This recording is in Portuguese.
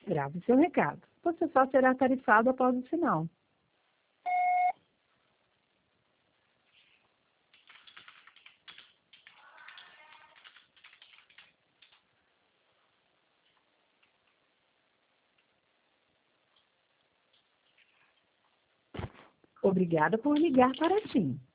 Grave seu recado. Você só será tarifado após o sinal. Obrigada por ligar para a TIM.